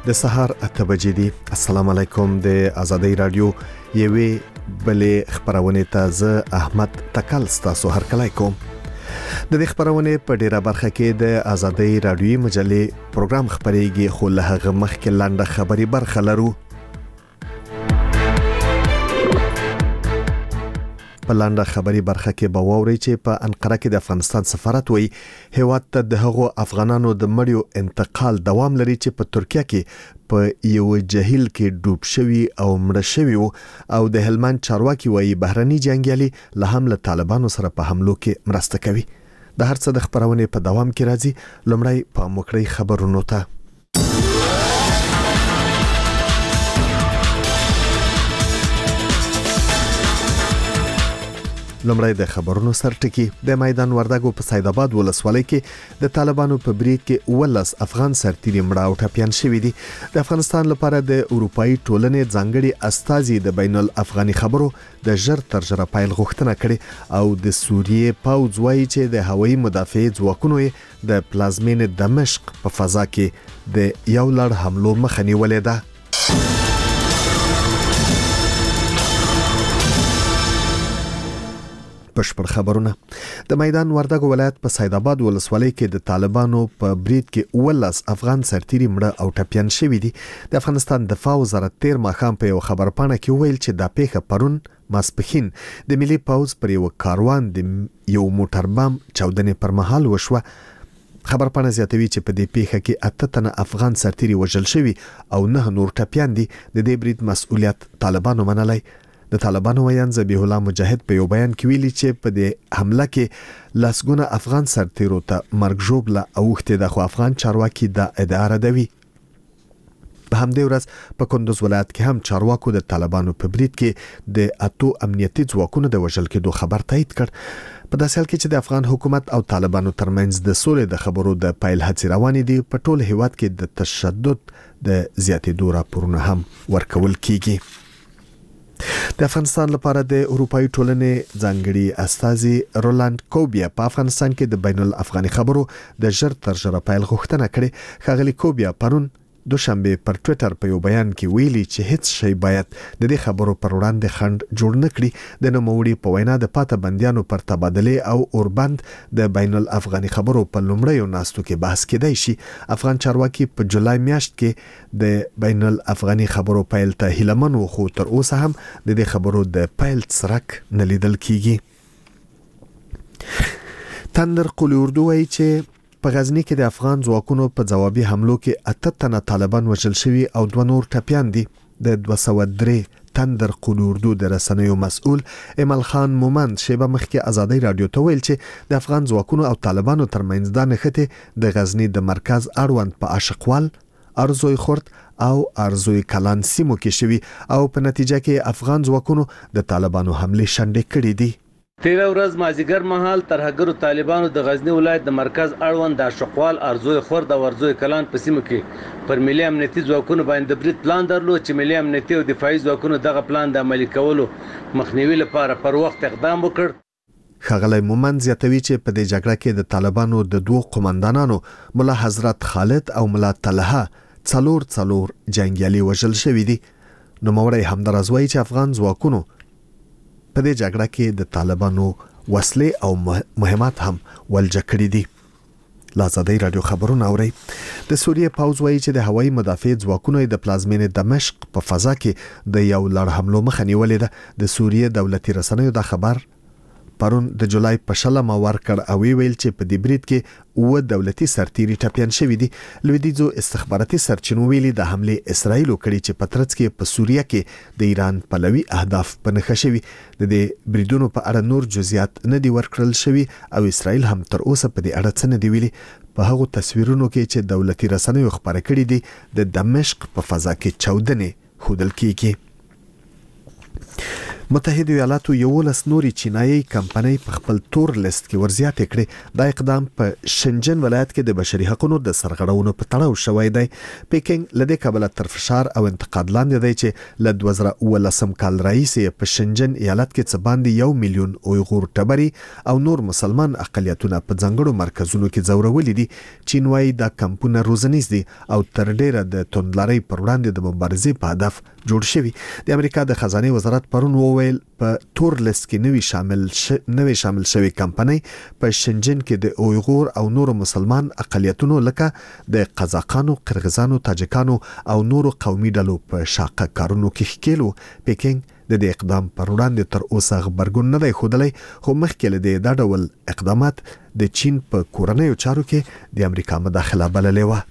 د سهار 8 بجې دي. السلام علیکم. د آزادۍ رادیو یوې بلې خبرونه ته زه احمد تکل ستاسو هر کله کوم. د دې خبرونه په ډیره برخه کې د آزادۍ رادیو مجلې پروګرام خبريږي، خو له هغه مخکې لاندې خبري برخه لرو. په لاندې خبري برخه کې به ووري چې په انقره کې د افغانستان سفارت وایي هیواد ته د هغو افغانانو د مړیو انتقال دوام لري چې په ترکیه کې په یو جهیل کې ډوب شوی او مړ شوی او د هلمند چارواکي وایي بهرني جنگیالي له هم له طالبانو سره په حملو کې مرسته کوي. د هر څه د خبرونه په دوام کې راځي. لومړی په موکړی خبرونو ته. لومړی د خبرونو سرټکی. د میدان وردګو په سید آباد ولسوالۍ کې د طالبانو په برید کې 19 افغان سرتیري مړه او ټپيان شوي دي. د افغانستان لپاره د اروپאי ټولنې ځانګړي استازي د بین الافغاني خبرو د ژر تر ژره پیل غوښتنه کړې او د سوریې پوځ وایي چې د هوایي مدافع ځواکونو د پلازمین دمشق په فضا کې د یو لړ حملو مخه نیولې ده. بشپړ خبرونه. د میدان وردګو ولایت په سید آباد ولسوالۍ کې د طالبانو په برید کې 19 افغان سرتیري مړه او ټپيان شوي دي. د افغانستان دفاع وزارت 13 ماښام په یو خبرپاڼه کې ویل چې دا پیښه پرون ماسپښین د ملي پوځ پر یو کاروان د یو موټر بم چاودنې پر مهال وشوه. خبرپاڼه زیاتوي چې په دې پیښه کې 8 تنه افغان سرتیري وژل شوي او 9 نور ټپيان دي. د دې برید مسؤلیت طالبانو منلی. د طالبانو ویان ذبیح الله مجاهد په یو بیان کې ویلي چې په دې حمله کې لاسګونه افغان سرتیرو ته مرګ ژوبله اوښتې ده، خو افغان چارواکي دا ادعا ردوي. په همدې ورځ په کندوز ولایت کې هم چارواکو د طالبانو په برید کې د 8 امنیتي ځواکونو د وژل کېدو خبر تایید کړ. په داسې حال کې چې د افغان حکومت او طالبانو ترمنځ د سولې د خبرو د پیل هڅې روانې دي، په ټول هیواد کې د تشدد د زیاتېدو راپورونه هم ورکول کیږي. د افغانستان لپاره د اروپאי ټولنې ځانګړي استازي رولاند کوبیا په افغانستان کې د بین الافغاني خبرو د ژر تر ژره پیل غوښتنه کړې. ښاغلي کوبیا پرون دوشنبه پر ټوئیټر په یو بیان کې ویلي چې هیڅ شی باید د دې خبرو پر وړاندې خنډ جوړ نه کړي. د نوموړي په وینا د پاته بندیانو پر تبادله او اوربند د بین الافغاني خبرو په لومړیو ناستو کې بحث کېدای شي. افغان چارواکي په جولای میاشت کې د بین الافغاني خبرو پیل ته هیلمن وو، خو تر اوسه هم د دې خبرو د پیل څرک نه لیدل کیږي. تندر قلی اردو وایي چې په غزنی کې د افغان ځواکونو په ځوابي حملو کې 8 تنه طالبان وژل شوي او 2 نور ټپيان دي. د 203 تندر قلی اردو د رسنیو مسؤل ایمل خان مومند شیبه مخکې آزادۍ رادیو ته ویل چې د افغان ځواکونو او طالبانو ترمنځ د نښتې د غزنی د مرکز اړوند په عاشقوال، ارزوی خورد او ارزوی کلان سیمو کې شوي او په نتیجه کې افغان ځواکونو د طالبانو حمله شنډې کړې دي. 13 ورځ مازیګر مهال ترهګرو طالبانو د غزنی ولایت د مرکز اړوند د شقوال، ارزوی خورد او ارزوی کلان په سیمو کې پر ملي امنیتي ځواکونو باندې برید پلان درلود چې ملي امنیتي او دفاعي ځواکونو دغه پلان د عملي کولو مخنیوي لپاره پر وخت اقدام وکړ. ښاغلی مومند زیاتوي چې په دې جګړه کې د طالبانو د 2 قومندانانو ملا حضرت خالد او ملا طلحه څلور جنگیالي وژل شوي دي. نوموړی همداراز وایي چې افغان ځواکونو په دې جګړه کې د طالبانو وسلې او مهمات هم ولجه کړي دي. آزادۍ رادیو خبرونه اوري. د سوریې پوځ وایي چې د هوایي مدافع ځواکونو د پلازمین دمشق په فضا کې د یو لړ حملو مخه نیولې ده. د سوریې دولتي رسنیو دا خبر پرون د جولای په 16 ورکړ او ویل چې په دې برید کې 9 دولتي سرتیري ټپيان شوي دي. لویدیځو استخباراتي سرچینو ویلي د حمله اسرائیل کړي چې په ترڅ کې په سوریه کې د ایران پلوي اهداف په نښه شوي. د دې بریدونو په اړه نور جزئیات نه دي ورکړل شوي او اسرائیل هم تر اوسه په دې اړه څه نه دی ویلي. په هغو تصویرونو کې چې دولتي رسنیو خبرې کړي دي د دمشق په فضا کې چاودنې ښودل کیږي. متحده ایالاتو 11 نوري چینایي کمپنۍ په خپل تور لیست کې ورزیاتې کړې. دا اقدام په شنجن ولایت کې د بشري حقوقو د سرغړونو په تړاو شوی دی. پیکینګ لدې کبله تر فشار او انتقاد لاندې دی چې ل 2019 کال راهیسې په شنجن ایالت کې څه باندې 1 میلیون اویغور ټبري او نور مسلمان اقلیتونه په ځنګړو مرکزونو کې ځورولې دي. چین وايي دا کمپونه روزنیز دي او تر ډیره د توندلارۍ پر وړاندې د مبارزې په هدف جوړ شوی. د امریکا د خزانه وزارت پرون وویل په تور لیست کې نوې شامل شوی کمپنۍ په شنجن کې د اویغور او نور مسلمان اقلیتونو لکه د قزاقانو، قرغیزانو، تاجکانو او نور قومي ډلو په شاقه کارونو کې ښکېلو. پیکینګ د دې اقدام پر وړاندې تر اوسه خبرګون نه دی ښودلی، خو مخکې له دا ډول اقدامات د چین په کورنیو چارو کې د امریکا مداخله بللې وه.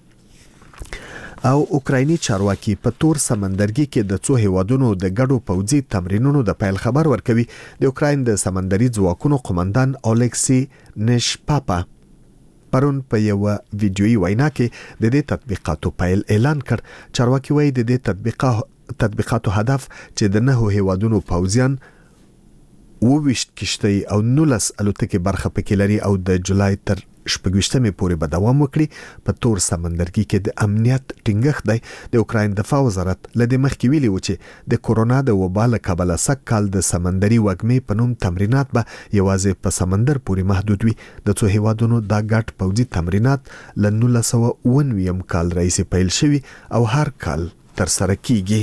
او اوکرایني چارواکي په تور سمندرګي کې د څو هیوادونو د ګډو پوځي تمرینونو د پیل خبر ورکوي. د اوکراین د سمندري ځواکونو قومندان اولیکسی نشپاپا پرون په یو ویډیويي وینا کې د دې تطبیقاتو پیل اعلان کړ. چارواکي وایي د دې تطبیقاتو هدف چې د 9 هیوادونو پوځیان 20 کشتۍ او 19 الوتکې برخه پکې لري او د جولای تر 28 پورې به دوام وکړي. په تور سمندرګي کې د امنیت ټینګښت دی. د اوکراین دفاع وزارت لدې مخکې ویلي و چې د کورونا د وبا له کبله سږ کال د سمندري وږمې په نوم تمرینات به یوازې په سمندر پورې محدود وي. د څو هیوادونو دا ګډ پوځي تمرینات له 1999 کال راهیسې پیل شوي او هر کال تر سره کیږي.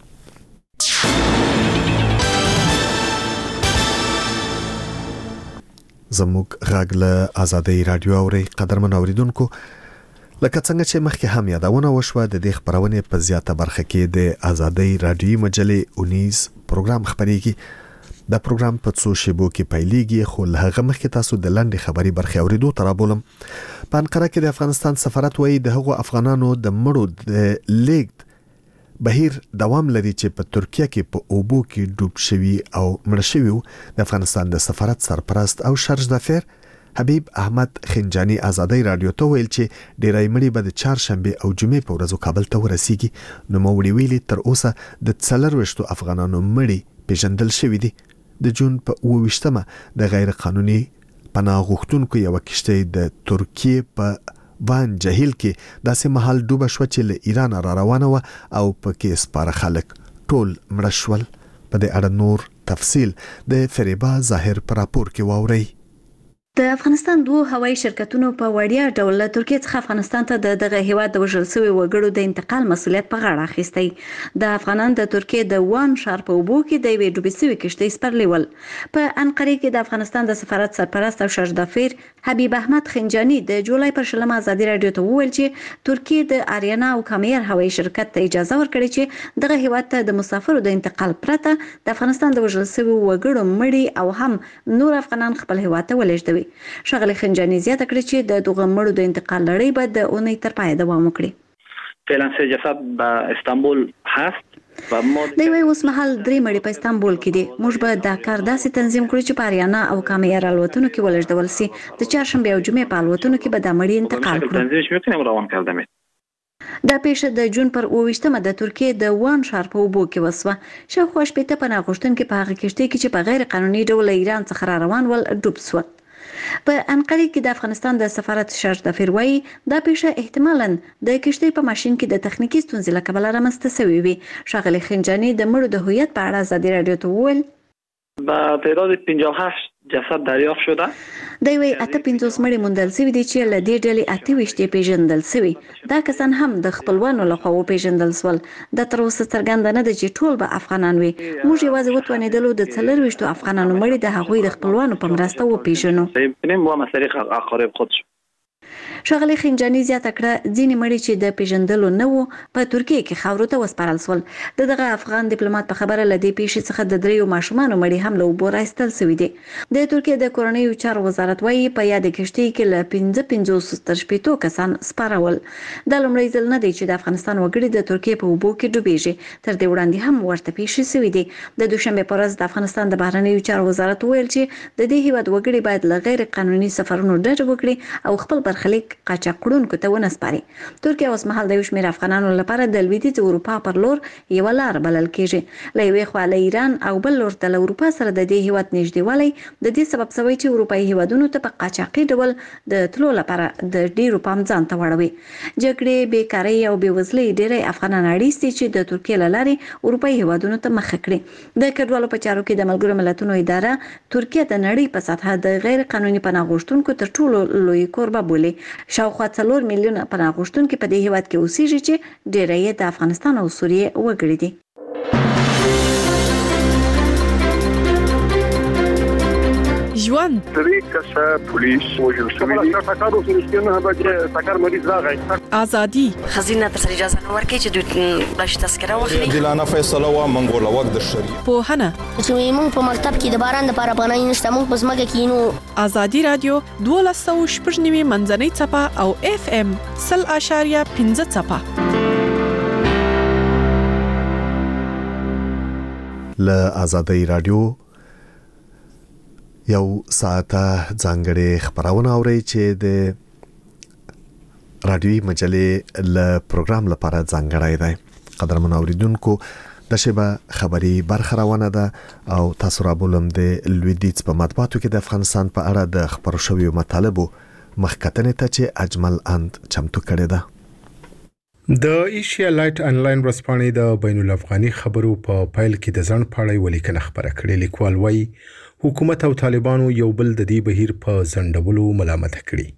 زموږ غږ له آزادۍ رادیو اوري. قدرمن اوریدونکو، لکه څنګه چې مخکې هم یادونه وشوه، د دې خبرونې په زیاته برخه کې د آزادۍ رادیوي مجلې 19 پروګرام خبريږي. دا پروګرام په څو شیبو کې پیلېږي، خو له هغه مخکې تاسو د لاندې خبري برخه اوریدو تر بولم. په انقره کې د افغانستان سفارت وایي د هغو افغانانو د مړو د لیږد بهیر دوام لري چې په ترکیه کې په اوبو کې ډوب شوي او مړ شوي. د افغانستان د سفارت سرپرست او شارژ دافیر حبیب احمد خنجانی آزادۍ رادیو ته ویل چې ډیرای مړي به د چهارشنبه او جمعې په ورځو کابل ته ورسیږي. نو موري ویلي تر اوسه د 24 افغانانو مړي پیژندل شوي دي. د جون په 28مه د غیر قانوني پناه غوښتونکو یو کشته د ترکیه په وان جهیل کې داسې محل ډوبه شو چې له ایران را روانه و او پکې سپاره خلک ټول مړه شول. په دې اړه نور تفصیل د فریبا ظاهر پر راپور کې واوري. د افغانستان دوه هوایي شرکتونو په وړیا ډول له ترکیه څخه افغانستان ته دغه هیواد د وژل شوي وګړو د انتقال مسؤلیت په غاړه اخیستی. د افغانان د ترکیه د وان ښار په اوبو کې د یوې ډوبې شوې کشتۍ سپرلي ول. په انقره کې د افغانستان د سفارت سرپرست او شارژ دافیر حبیب احمد خنجانی د جولای پر 20 ازادي رادیو ته وویل چې ترکیه د آریانا او کامیر هوایي شرکت ته اجازه ورکړي چې دغه هیواد ته د مسافرو د انتقال پرته د افغانستان د وژل شوي وګړو مړي او هم نور افغانان خپل هیواد ته ولېږدوي. شغله خنجانی زیاته کړې چې د دغه مړو د انتقال لړۍ به د اونۍ تر پای دوام وکړي. فعلا سه جسد په استانبول هست. دی وی اوس مهال 3 مړي په استانبول کې دي. موږ به دا کار داسې تنظیم کړو چې په آریانا او کامیر الوتنو کې ولېږدول شي. د چهارشنبه او جمعې په الوتنو کې به د مړي انتقال کړو. دا پیښه د جون پر 28مه د ترکیه د وان ښار په اوبو کې وسوه. شاوخوا 80 پناه غوښتونکي په هغه کشتۍ کې چې په غیر قانوني ډول ایران څخه را روان ول ډوب شول. په انقره کې د افغانستان د سفارت شارژ دافیر وایي دا پیښه احتمالاً د کشتۍ په ماشین کې د تخنیکی ستونزې له کبله رامنځته شوې وي. شغله خنجانی د مړو د هویت په اړه آزادي رادیو ته وویل با تعداد 58 جسد دریافت شده. دی وی 58 مړي موندل شوي دي چې له دې ډلې 28 پیژندل شوي. دا کسان هم د خپلوانو لخوا وپیژندل شول. د تر اوسه څرګنده نه ده چې ټول به افغانان وي. موږ یوازې وتوانېدلو د 24 افغانانو مړي د هغوی د خپلوانو په مرسته وپیژنو. شغله خنجانی زیاته کړه ځینې مړي چې د پیژندلو نه وو په ترکیه کې خاورو ته وسپارل شول. دغه افغان ډیپلوماټ په خبره لدی پیښې څخه د 3 ماشومان مړي هم له وبو راستل شوی دي. د ترکیه د کورنیو چارو وزارت وايي په یاد کشتۍ کې له 55 تر 60 کسان سپارول. د لومړي ځل نه دی چې د افغانستان وګړي د ترکیه په وبو کې ډوبېږي. تر دې وړاندې هم ورته پیښې شوې دي. د دوشنبه په ورځ د افغانستان د بهرنیو چارو وزارت ویل چې د دې هیواد وګړي باید له غیر قانوني سفرونو ډډه وکړي او خپل برخه برخلیک قاچاقړونکو ته ونسپاري. ترکیه اوس مهال د یو شمېر افغانانو لپاره د لویدیځ اروپا پر لور یو لار بلل کیږي. له یوې خوا له ایران او بل لور ته له اروپا سره د دې هیواد نږدېوالی د دې سبب شوی چې اروپایي هیوادونو ته په قاچاقي ډول د تلو لپاره د ډیرو پام ځان ته واړوي. جګړې، بیکارۍ او بېوزلۍ ډېری افغانان اړیستي چې د ترکیه له لارې اروپایي هیوادونو ته مخه کړي. د کډوالو په چارو کې د ملګرو ملتونو اداره ترکیه د نړۍ په سطحه د غیر قانوني پناه غوښتونکو تر ټولو لوی کوربه بولي. شاوخوا 4 میلیونه پناه غوښتونکي په دې هیواد کې اوسېږي چې ډېری یې د افغانستان او سوریې وګړي دي. ژوند طریقه پولیس وجل شوی دی تاکارو سرستنه به تاکار مریض راغی ازادي خزینه تر اجازه نه ورکړي چې دوی بلش تذکره واخلي. دلانه فیصله وا منګول وخت د شری پوهنه چې موږ په مکتب کې د باران لپاره پناه نشته، موږ په ځمکه کې نو. ازادي رادیو 12.9 منځنۍ چپه او FM 0.5 چپه. له ازادي رادیو یو ساعته ځانګړې خبرونه اوري چې د رادیوي مجلې له پروګرام لپاره ځانګړی دی. قدرمن اوریدونکو د شبه خبري برخروانه ده او تاسو را بولم د لویدیځ په مطبوعاتو کې د افغانستان په اړه د خبرو شویو مطالبو مخکتنې ته چې اجمل اند چمتو کړی ده. د ایشیا لایټ انلاین ورځپاڼې د بین الافغاني خبرو په پایل کې د ځان پاړی ولیکنه خبره کړې. لیکوال وايي حکومت او طالبانو یو بل د دې بهیر په ځندولو ملامت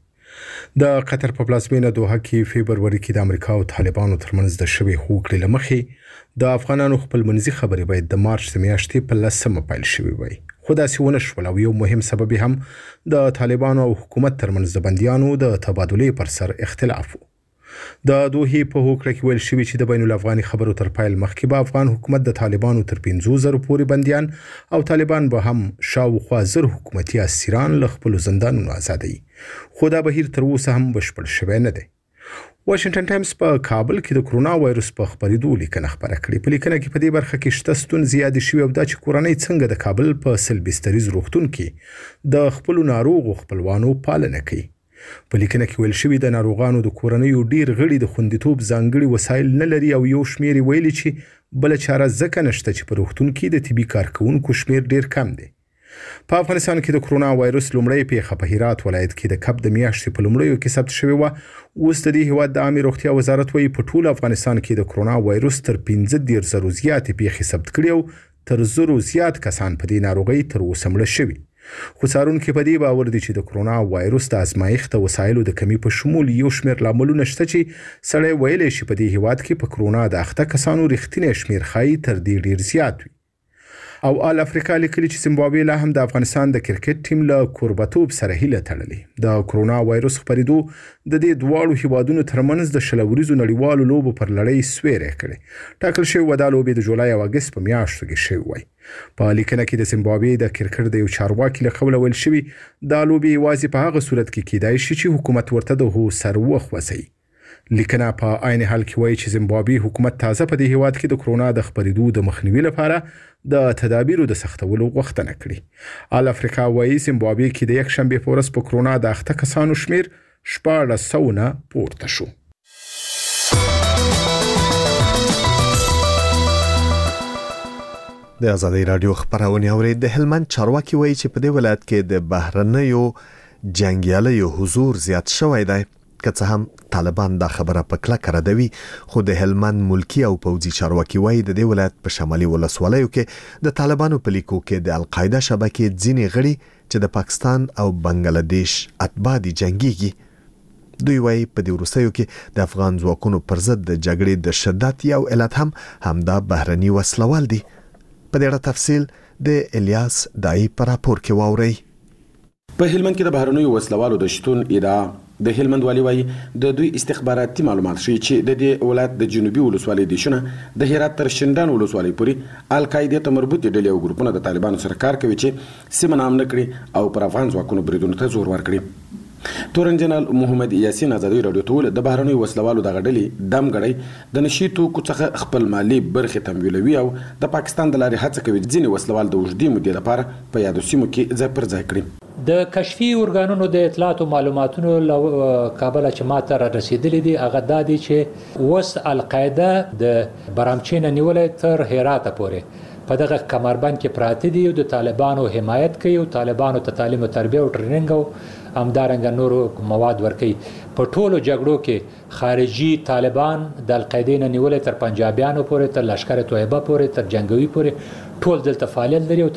کړي. د قطر په پلازمینه دوحه کې فبرवरी کې د امریکا او طالبانو ترمنځ د شوې هوکړې لمخې د افغانانو خپلمنځي خبرې باید د مارچ د میاشتې په 10 پیل شوې وي. خو داسې ونه شول او یو مهم سبب هم د طالبانو او حکومت ترمنځ د بندیانو د تبادلې پر سر اختلاف و. د دوحې په هوکړه کې ویل شوی چې د بین الافغاني خبرو تر پایل مخکې به افغان حکومت د طالبانو تر 50,000 پورې بندیان او طالبان به هم شاوخوا 1000 حکومتي اسیران له خپل زندانونو آزادوي. خو دا بهیر تر اوسه هم بشپړ شوی نه دی. واشنگټن ټایمز په کابل کې د کرونا وایرس په خبرېدو لیکنه خبره کړې. په لیکنه کې په دې برخه کې شته ستونزې یادې شوې او دا چې کورنۍ څنګه د کابل په سلبستریز روغتون کې د خپل ناروغو خپلوانو پالنه کوي. په لیکنه کې ویل شوی د ناروغانو د کورنۍ ډیر غړي د خوندیتوب ځانګړي وسایل نه لري او یو شمیر ویلي چې بل چاره ځکه نشته چې په روغتون کې د طبي کارکونکو شمیر ډیر کم دی. په افغانستان کې د کرونا وایرس لومړی پیښه په هرات ولایت کې د کب د میاشتې په لومړیو کې ثبت شوې و. اوس د دې هیواد د عامه روغتیا وزارت وايي په ټول افغانستان کې د کرونا وایرس تر 15,000 زیاتې پیښې ثبت کړي او تر 1,000 زیات کسان په دې ناروغۍ تر اوسه مړه شوي. خو څارونکي په دې باور دي چې د کرونا وایرس د ازمایښت وسایلو د کمی په شمول یو شمېر لاملونه شته چې سړی ویلی شي په دې هیواد کې په کرونا د اخته کسانو رښتینی شمېر ښایي تر دې ډېر زیات وي. او آل افریقا لیکلي چې زیمبابوې لا هم د افغانستان د کرکټ ټیم له کوربتوب سره هیله تړلې. د کرونا وایرس خپرېدو د دې دواړو هیوادونو ترمنځ د شلوریزو نړیوالو لوبو پر لړۍ سویری کړې. ټاکل شوې وه دا لوبې د جولای او اګست په میاشتو کې شوې وای. په لیکنه کې د زیمبابوې د کرکټ د یو چارواکي له قوله ویل شوي دا لوبې یوازې په هغه صورت کې کیدای شي چې حکومت ورته د هو سر وخوځوي. لیکنه په عین حال کې وایي چې زیمبابوې حکومت تازه په دې هیواد کې د کرونا د خپرېدو د مخنیوي لپاره د تدابیرو د سختولو غوښتنه کړې. آل افریقا وایي زیمبابوې کې د یک شنبې په ورځ په کرونا د اخته کسانو شمیر 1400 نه پورته شو. د ازادي رادیو خبرونه اوري. د هلمند چارواکي وایي چې په دې ولایت کې د بهرنیو جنگیالیو حضور زیات شوی دی. که څه هم طالبان دا خبره په کلکه ردوي، خو د هلمند ملکی او پوځي چارواکي وایي د دې ولایت په شمالي ولسوالیو کې د طالبانو په لیکو کې د القاعده شبکې ځینې غړي چې د پاکستان او بنگلاديش اتباع دي جنگيږي. دوی وایي په دې وروستیو کې د افغان ځواکونو پر ضد د جګړې د شدت یو علت هم همدا بهرني وسلوال دي. په دې اړه تفصیل د الیاس دای په راپور کې واوري. په هلمند کې د بهرنیو وسلوالو د شتون ادعا د هلمند والی وایي د دوی استخباراتي معلومات ښیي چې د دې ولایت د جنوبي ولسوالۍ دیشونه د هرات تر شندان ولسوالۍ پورې القاعده ته مربوط ډلې او ګروپونه د طالبانو سره کار کوي چې سیمه نام نه کړي او پر افغان ځواکونو بریدونو ته زور ورکړي. تورن جنرال محمد یاسین ازادي رادیو ته د بهرنیو وسلوالو د غړلې دم غړي د نشي توکو څخه خپل مالی برخه تمویلوي او د پاکستان د لارې هڅه کوي ځینې وسلوال د وجدي مودې لپاره په یادو سیمو کې ځای پر ځای کړي. د کشفي ارګانونو د اطلاعات او معلوماتونو کابل چې ماته را رسیدلې دي هغه دا دي چې وس القاعده د برامچین نیولې تر هرات پورې په دغه کمربند کې پراته دي او د طالبانو حمایت کوي او طالبانو ته تعلیم او تربیه او ټریننګ او همدارنګه نورو مواد ورکوي په ټولو جګړو کې خارجي طالبان د القاعده نیولې تر پنجابیانو پورې تر لشکره طیبه پورې تر جنگوي پورې ټول دلته فعالیت لري.